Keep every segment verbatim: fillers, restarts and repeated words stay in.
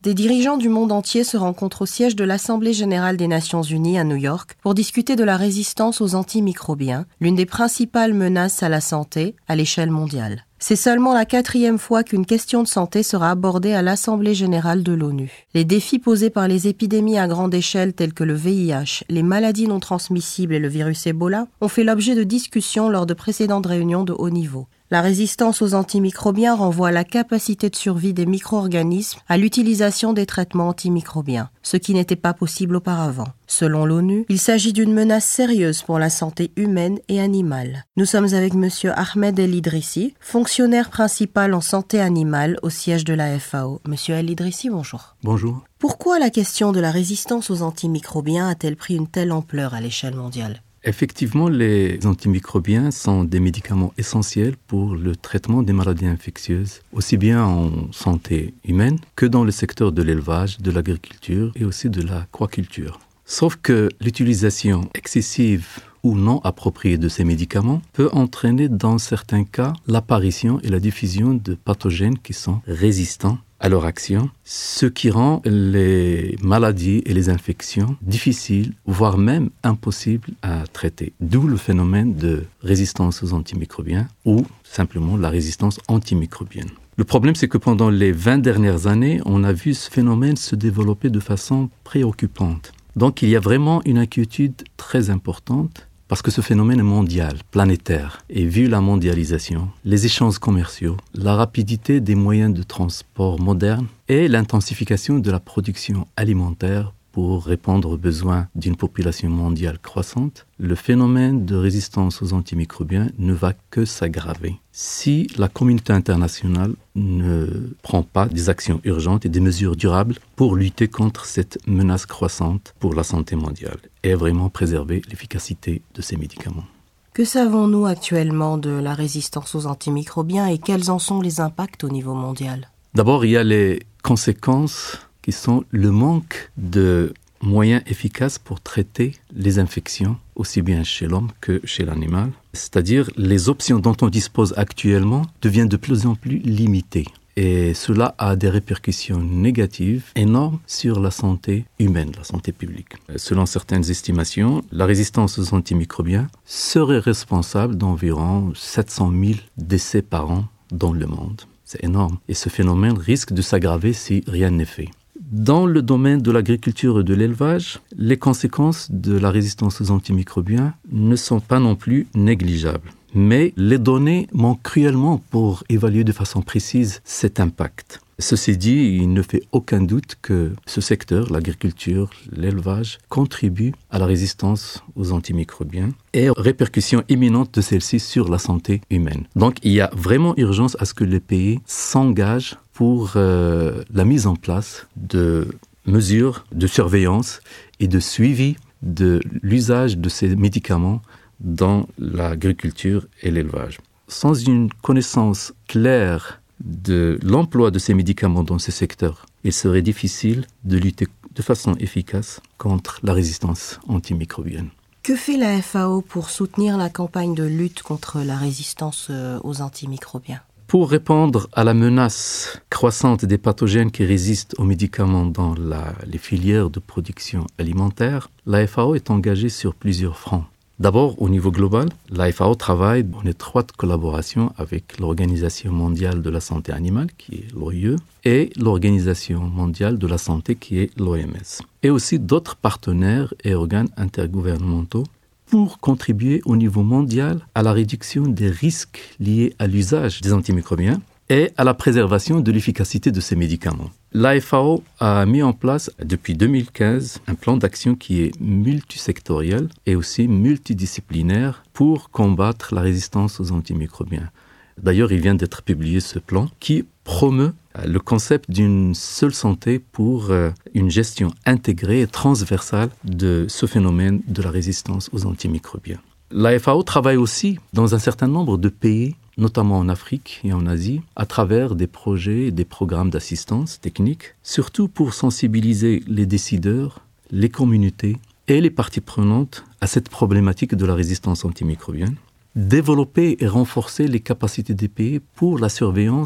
Des dirigeants du monde entier se rencontrent au siège de l'Assemblée générale des Nations unies à New York pour discuter de la résistance aux antimicrobiens, l'une des principales menaces à la santé à l'échelle mondiale. C'est seulement la quatrième fois qu'une question de santé sera abordée à l'Assemblée générale de l'ONU. Les défis posés par les épidémies à grande échelle telles que le V I H, les maladies non transmissibles et le virus Ebola ont fait l'objet de discussions lors de précédentes réunions de haut niveau. La résistance aux antimicrobiens renvoie à la capacité de survie des micro-organismes à l'utilisation des traitements antimicrobiens, ce qui n'était pas possible auparavant. Selon l'ONU, il s'agit d'une menace sérieuse pour la santé humaine et animale. Nous sommes avec M. Ahmed El Idrissi, fonctionnaire principal en santé animale au siège de la F A O. M. El Idrissi, bonjour. Bonjour. Pourquoi la question de la résistance aux antimicrobiens a-t-elle pris une telle ampleur à l'échelle mondiale ? Effectivement, les antimicrobiens sont des médicaments essentiels pour le traitement des maladies infectieuses, aussi bien en santé humaine que dans le secteur de l'élevage, de l'agriculture et aussi de l'aquaculture. Sauf que l'utilisation excessive ou non appropriée de ces médicaments peut entraîner dans certains cas l'apparition et la diffusion de pathogènes qui sont résistants à leur action, ce qui rend les maladies et les infections difficiles, voire même impossibles à traiter. D'où le phénomène de résistance aux antimicrobiens ou simplement la résistance antimicrobienne. Le problème, c'est que pendant les vingt dernières années, on a vu ce phénomène se développer de façon préoccupante. Donc, il y a vraiment une inquiétude très importante parce que ce phénomène est mondial, planétaire. Et vu la mondialisation, les échanges commerciaux, la rapidité des moyens de transport modernes et l'intensification de la production alimentaire pour répondre aux besoins d'une population mondiale croissante, le phénomène de résistance aux antimicrobiens ne va que s'aggraver si la communauté internationale ne prend pas des actions urgentes et des mesures durables pour lutter contre cette menace croissante pour la santé mondiale et vraiment préserver l'efficacité de ces médicaments. Que savons-nous actuellement de la résistance aux antimicrobiens et quels en sont les impacts au niveau mondial ? D'abord, il y a les conséquences qui sont le manque de moyens efficaces pour traiter les infections, aussi bien chez l'homme que chez l'animal. C'est-à-dire, les options dont on dispose actuellement deviennent de plus en plus limitées. Et cela a des répercussions négatives énormes sur la santé humaine, la santé publique. Selon certaines estimations, la résistance aux antimicrobiens serait responsable d'environ sept cent mille décès par an dans le monde. C'est énorme. Et ce phénomène risque de s'aggraver si rien n'est fait. Dans le domaine de l'agriculture et de l'élevage, les conséquences de la résistance aux antimicrobiens ne sont pas non plus négligeables. Mais les données manquent cruellement pour évaluer de façon précise cet impact. Ceci dit, il ne fait aucun doute que ce secteur, l'agriculture, l'élevage, contribue à la résistance aux antimicrobiens et aux répercussions imminentes de celle-ci sur la santé humaine. Donc, il y a vraiment urgence à ce que les pays s'engagent pour euh, la mise en place de mesures de surveillance et de suivi de l'usage de ces médicaments dans l'agriculture et l'élevage. Sans une connaissance claire de l'emploi de ces médicaments dans ces secteurs, il serait difficile de lutter de façon efficace contre la résistance antimicrobienne. Que fait la F A O pour soutenir la campagne de lutte contre la résistance aux antimicrobiens ? Pour répondre à la menace croissante des pathogènes qui résistent aux médicaments dans la, les filières de production alimentaire, la F A O est engagée sur plusieurs fronts. D'abord, au niveau global, la F A O travaille en étroite collaboration avec l'Organisation mondiale de la santé animale, qui est l'O I E, et l'Organisation mondiale de la santé, qui est l'O M S, et aussi d'autres partenaires et organes intergouvernementaux pour contribuer au niveau mondial à la réduction des risques liés à l'usage des antimicrobiens et à la préservation de l'efficacité de ces médicaments. La F A O a mis en place depuis deux mille quinze un plan d'action qui est multisectoriel et aussi multidisciplinaire pour combattre la résistance aux antimicrobiens. D'ailleurs, il vient d'être publié ce plan qui promeut le concept d'une seule santé pour une gestion intégrée et transversale de ce phénomène de la résistance aux antimicrobiens. La F A O travaille aussi dans un certain nombre de pays, notamment en Afrique et en Asie, à travers des projets et des programmes d'assistance technique, surtout pour sensibiliser les décideurs, les communautés et les parties prenantes à cette problématique de la résistance antimicrobienne, développer et renforcer les capacités des pays pour la surveillance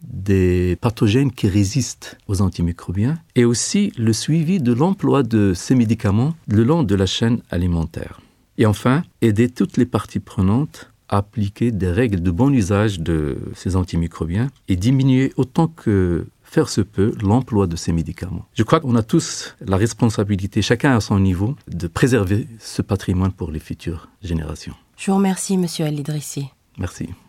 des pathogènes qui résistent aux antimicrobiens et aussi le suivi de l'emploi de ces médicaments le long de la chaîne alimentaire. Et enfin, aider toutes les parties prenantes à appliquer des règles de bon usage de ces antimicrobiens et diminuer autant que faire se peut l'emploi de ces médicaments. Je crois qu'on a tous la responsabilité, chacun à son niveau, de préserver ce patrimoine pour les futures générations. Je vous remercie, Monsieur El Idrissi. Merci.